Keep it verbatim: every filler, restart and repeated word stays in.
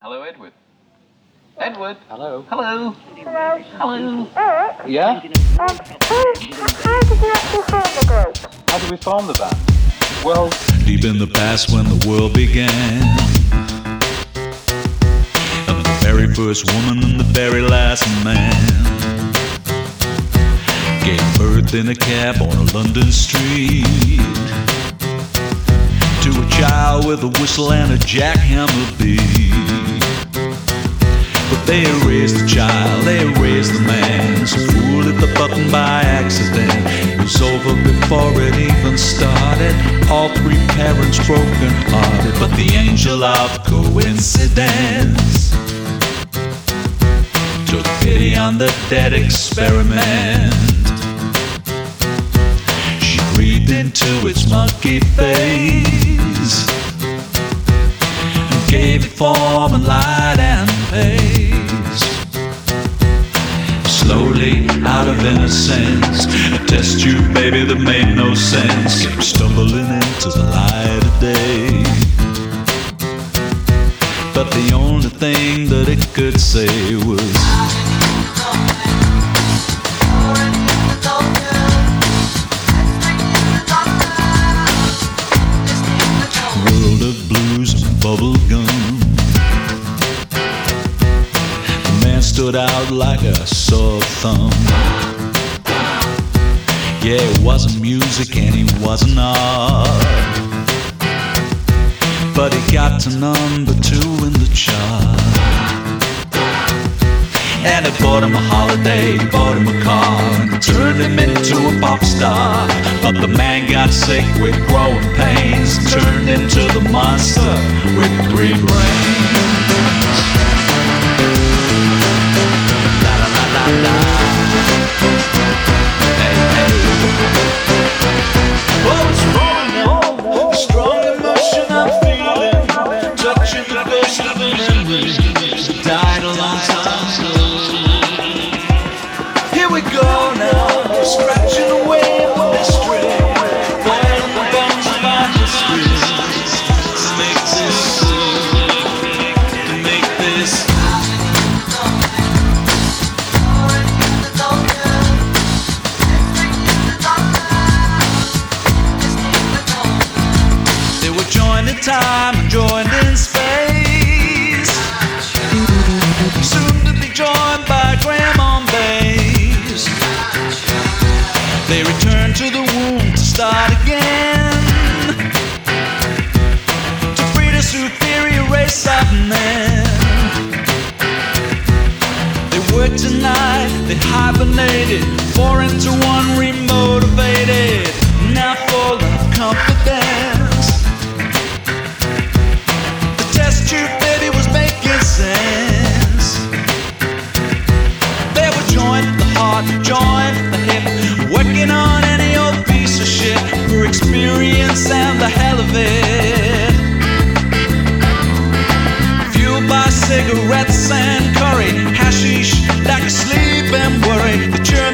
Hello, Edward. Edward. Hello. Hello. Hello. Hello. Eric? Yeah? Um, how, how did you actually form the group? How did we form the band? Well, Deep in the past when the world began, and the very first woman and the very last man gave birth in a cab on a London street to a child with a whistle and a jackhammer beat. But they erased the child, they erased the man. So fool hit the button by accident. It was over before it even started. All three parents broken hearted. But the angel of coincidence took pity on the dead experiment. She breathed into its monkey face and gave it form and light and pace. Slowly, out of innocence, a test tube baby that made no sense came stumbling into the light of day. But the only thing that it could say was, world of blues and bubble gum. The man stood out like a sore thumb. Yeah, it wasn't music and he wasn't art, but he got to number two in the chart. And it bought him a holiday, bought him a car, and turned him into a pop star. But the man got sick with growing pains, turned into the monster with three brains. La la la la la. Hey, hey. Oh, it's wrong now. The strong emotion I'm feeling, touching the ghost of a memory that died a long time ago. Here we go now, scratching away the mystery, boiling the bones of our history. To make this, to make this. They were joined in time and joined in space, soon to be joined by grandma bass. They return to the womb to start again, to breed a superior race of men. They worked tonight, they hibernated, four into one remotivated, now full of confidence. The test tube baby was making sense. They were joined the heart, joined the hip, working on any old piece of shit for experience and the hell of it. by cigarettes and curry, hashish, like a sleep and worry. The